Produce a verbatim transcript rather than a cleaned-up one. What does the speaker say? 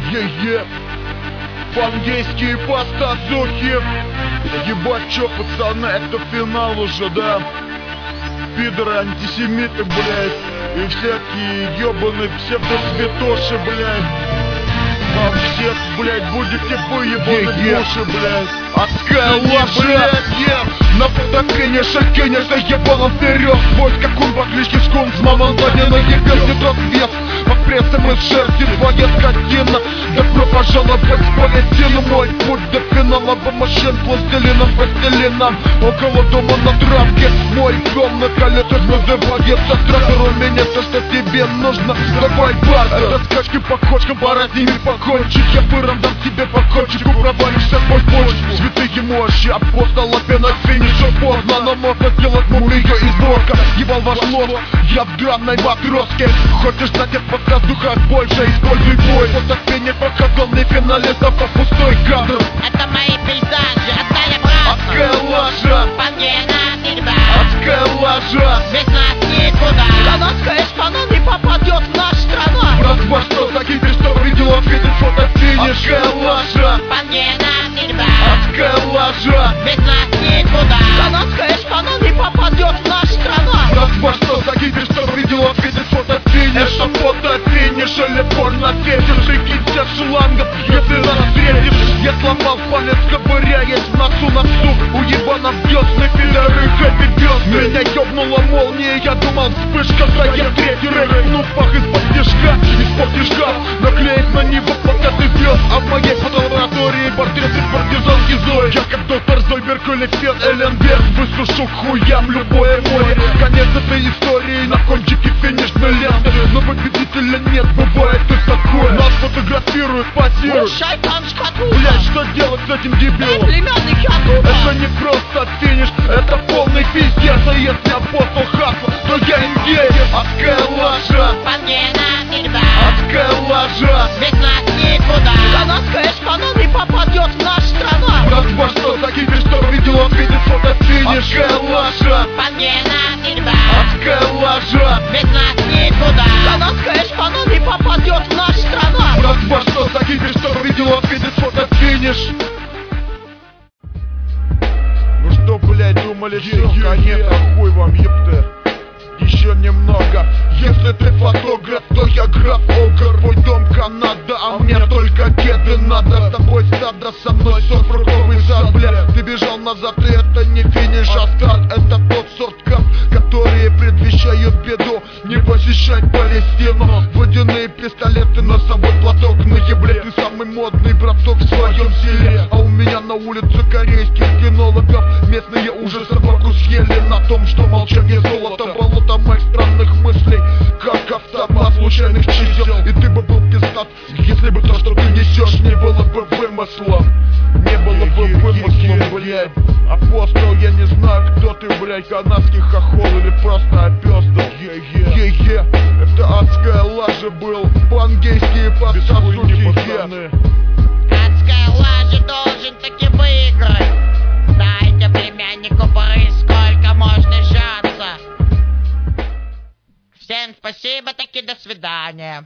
Е-е, пангейские пастазухи. Ебать, чё, пацаны, это финал уже, да? Пидоры, антисемиты, блядь, и всякие ёбаные псевдосвятоши, блядь. Вам всех, блядь, будете вы ебаные души, блядь. Адская ложь, блядь. На фото, конечно, конечно, ебаном вперед. Свой скакун по кличке Скунс, мама сзади на ебет тот вес. Под прессом из шерсти твоя скотина. Добро пожаловать в палестину. Мой путь до финала по машин, пластилином, пластилином. Около дома на травке. Мой дом на колесах называется трактор. У меня то, что тебе нужно. Давай, база. Это скачки по кочкам, пора с ними покончить. Я пыром дам тебе по кончику, провалишься в мой почву. Святые мощи, апостол опять на финише поздно. Но можно сделать мумию и сборка. Ебал ваш лоб, я в драной матроске. Хочешь знать, от воздуха больше, используй бой. Вот финиш показал мне финалистов по пустой кадр. Это мои пейзажи, отдай обратно. Адская лажа, Пангена всегда. адская лажа. Без нас никуда. Канадская шпана не попадет в нашу страну. Брат, во что за гибель, что видела видит фото финиш. Адская лажа, Пангена всегда. адская лажа. Без нас никуда. Канадская шпана не попадет в нашу страну. Брат, во что за гибель, что видела видит фото финиш. Это фото финиш или порнофетиш. Прикинься шлангом, если нас встретишь. Я сломал палец, ковыряясь в носу носу. Уебанов дёсны, пидоры, хэппи бёс. Меня ёбнула молния, я думал вспышка. Да я третий рэп, ну пах из-под снежка. Из-под снежка наклеить на него плакаты звезд. А в моей фотолаборатории портреты партизанки Зои. Я как доктор Зойберг или Фен Эленберг. Высушу хуям любое море. Конец этой истории на кончике финишной ленты. Но победителя нет, бывает и такое. Нас фотографируют, позируют. Шайтан шкатулка. Блять, что делать с этим дебилом? Племянники оттуда. Это не просто финиш, это полный пиздец. А если апостол хасла, то я индеец. Адская лажа, Пангена всегда. адская лажа. Без нас никуда. Канадская шпана не попадет в нашу страну. Брат, во что за гибель, что видела видит фото финиш. Адская лажа, Пангена всегда. адская лажа. Без нас никуда. Канадская шпана не попадет в нашу страну. Брат, во что за гибель, что видела видит фото финиш. Ну что, блядь, думали, все, конец, а хуй вам, епты. Еще немного. Если ты фотограф, то я граф Огр. Твой дом Канада, а мне только кеды надо. С тобой стадо, со мной сорок-фруктовый сад, бля. Ты бежал назад, и это не финиш, а старт. Это тот сорт карт, которые предвещают беду. Не посещать Палестину. Водяные пистолеты, носовой платок на ебле. Ты самый модный браток в своем селе. А у меня на улице корейских кинологов. Местные уже собаку съели на том, что молчание золото. Болото моих странных мыслей, как автомат случайных чисел. И ты бы был пиздат, если бы то, что ты несешь, не было бы вымыслом. Не было бы вымыслом, блядь. Апостол, я не знаю, кто ты, блядь. Канадский хохол или просто опёздал. Е-е, это адская лажа был. Пангейские пастасухи, пацаны. Адская лажа должен таки выиграть. Дайте племяннику поры, сколько можно жаться. Всем спасибо, таки до свидания.